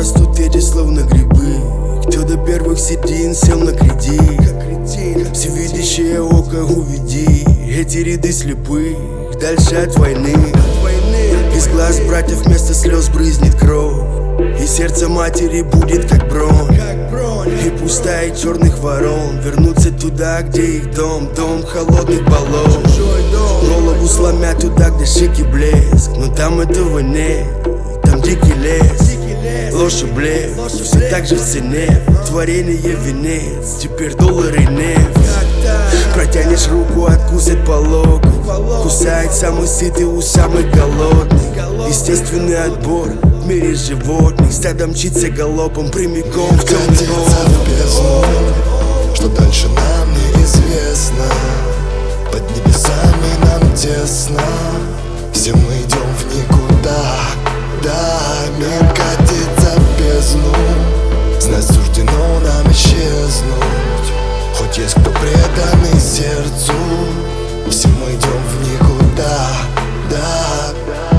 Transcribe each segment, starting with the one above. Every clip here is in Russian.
растут эти словно грибы. Кто до первых седин сел на кредит. Всевидящее око уведи эти ряды слепых дальше от войны. Из глаз братьев вместо слез брызнет кровь, и сердце матери будет как бронь. И пустая черных ворон вернутся туда, где их дом. Дом холодных болот. Голову сломят туда, где шик и блеск. Но там этого нет, там дикий лес. Ложь и блеф, все так же в цене. Творение венец, теперь доллар и нефть. Протянешь руку, откусит по локу. Кусает самый сытый у самых голодных. Естественный отбор в мире животных. Стадо мчится галопом прямиком в темный бездну. Что дальше нам неизвестно. Под небесами нам тесно. Все мы идем в никуда. Да, мир катится в бездну. Знать суждено нам исчезнуть. Хоть есть кто преданный сердцу. Все мы идем в никуда. Да.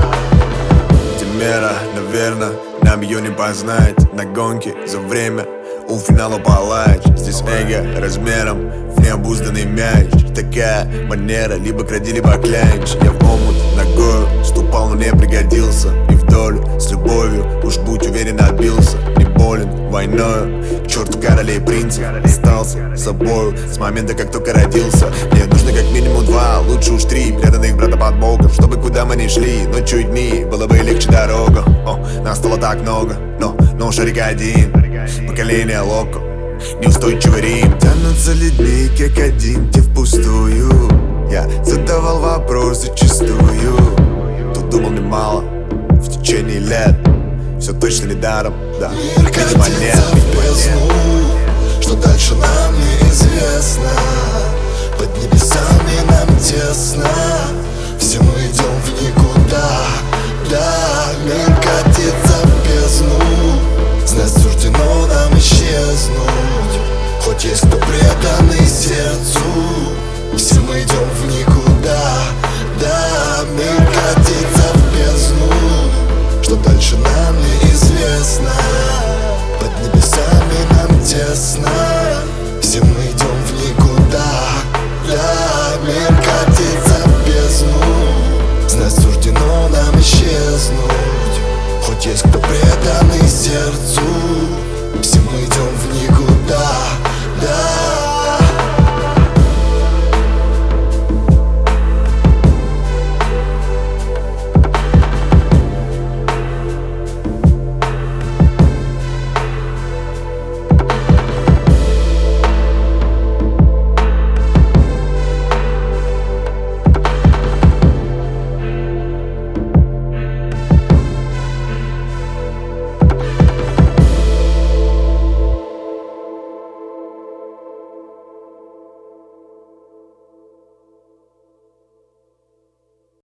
Мера, наверно, нам ее не познать. На гонке за время у финала палач. Здесь эго размером в необузданный мяч. Такая манера, либо кради, либо клянч. Я в омут ногою ступал, но не пригодился. И в долю с любовью, уж будь уверен, отбился. Не болен войною, к черту королей принцев. Остался собою с момента, как только родился. Мне нужно как минимум 2, лучше уж 3 преданных брата под боком, чтобы куда мы ни шли, но чуть дни, было бы легче дорога. Нас стало так много, но шарик один. Поколение локо, неустойчивый Рим. Тянутся ли дни, как один, те впустую. Я задавал вопросы зачастую. Тут думал немало в течение лет. Все точно ли даром, да. Мир катится в бездну. Что дальше нам неизвестно. Под небесами нам тесно. Все мы идем в никуда. Да, мир катится в бездну.